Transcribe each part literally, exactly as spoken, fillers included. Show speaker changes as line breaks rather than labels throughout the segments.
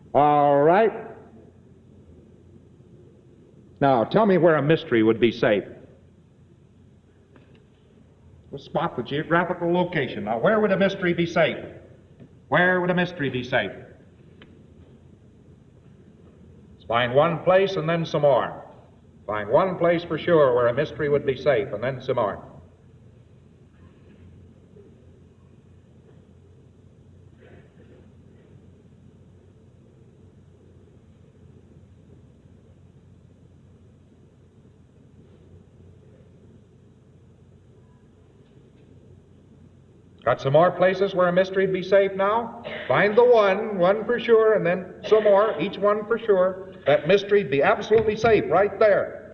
All right. Now, tell me where a mystery would be safe. We'll spot the geographical location. Now, where would a mystery be safe? Where would a mystery be safe? Let's find one place and then some more. Find one place for sure where a mystery would be safe, and then some more. Got some more places where a mystery would be safe now? Find the one, one for sure, and then some more, each one for sure. That mystery would be absolutely safe right there.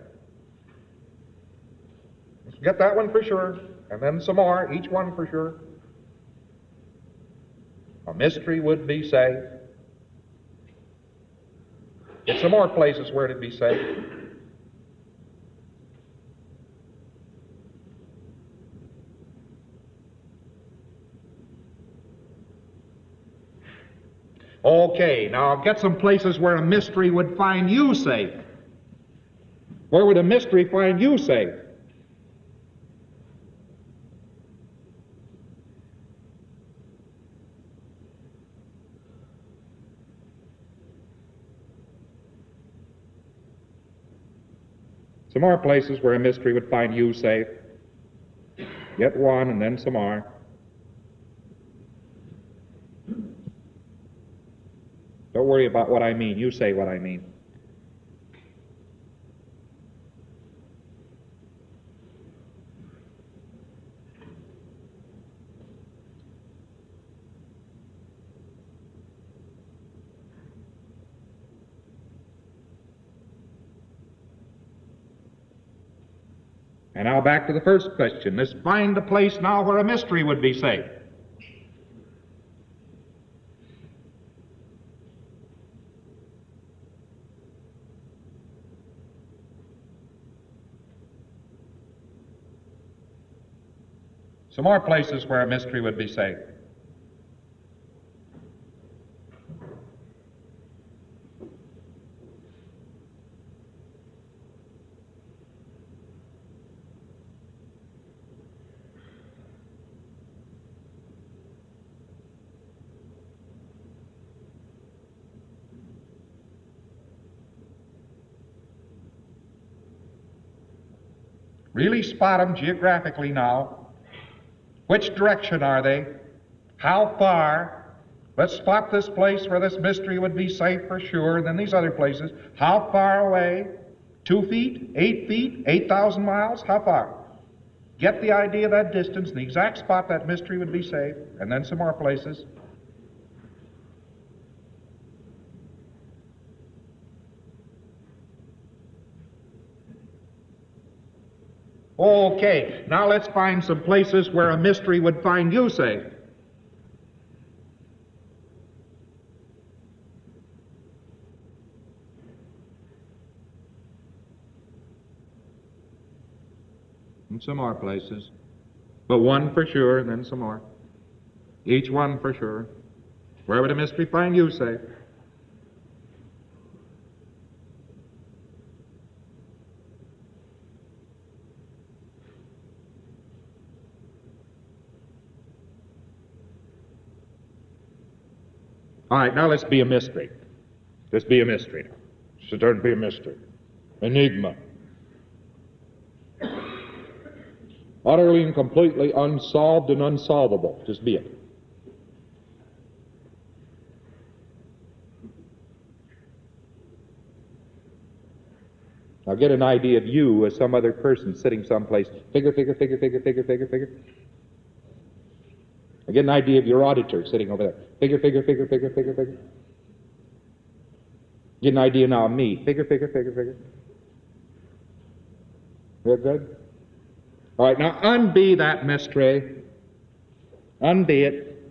Get that one for sure, and then some more, each one for sure. A mystery would be safe. Get some more places where it'd be safe. Okay, now get some places where a mystery would find you safe. Where would a mystery find you safe? Some more places where a mystery would find you safe. Get one and then some more. Don't worry about what I mean. You say what I mean. And now back to the first question. Let's find a place now where a mystery would be safe. Some more places where a mystery would be safe. Really spot them geographically now. Which direction are they? How far? Let's spot this place where this mystery would be safe for sure, and then these other places. How far away? Two feet? Eight feet? Eight thousand miles? How far? Get the idea of that distance and the exact spot that mystery would be safe, and then some more places. Okay, now let's find some places where a mystery would find you safe. And some more places. But one for sure, and then some more. Each one for sure. Where would a mystery find you safe? All right, now let's be a mystery. Let's be a mystery now. Let's turn to be a mystery. Enigma. Utterly and completely unsolved and unsolvable. Just be it. Now get an idea of you as some other person sitting someplace. Figure, figure, figure, figure, figure, figure, figure. I get an idea of your auditor sitting over there. Figure, figure, figure, figure, figure, figure. Get an idea now of me. Figure, figure, figure, figure. Real good? All right, now unbe that mystery. Unbe it.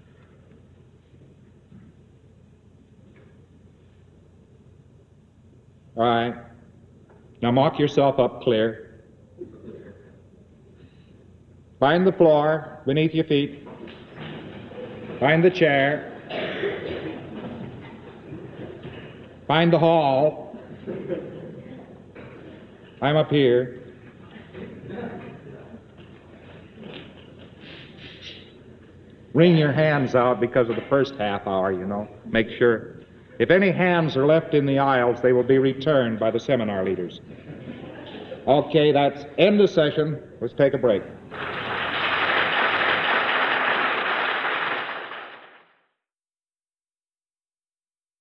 All right. Now mark yourself up clear. Find the floor beneath your feet. Find the chair. Find the hall. I'm up here. Wring your hands out because of the first half hour, you know. Make sure. If any hands are left in the aisles, they will be returned by the seminar leaders. Okay, that's end of session. Let's take a break.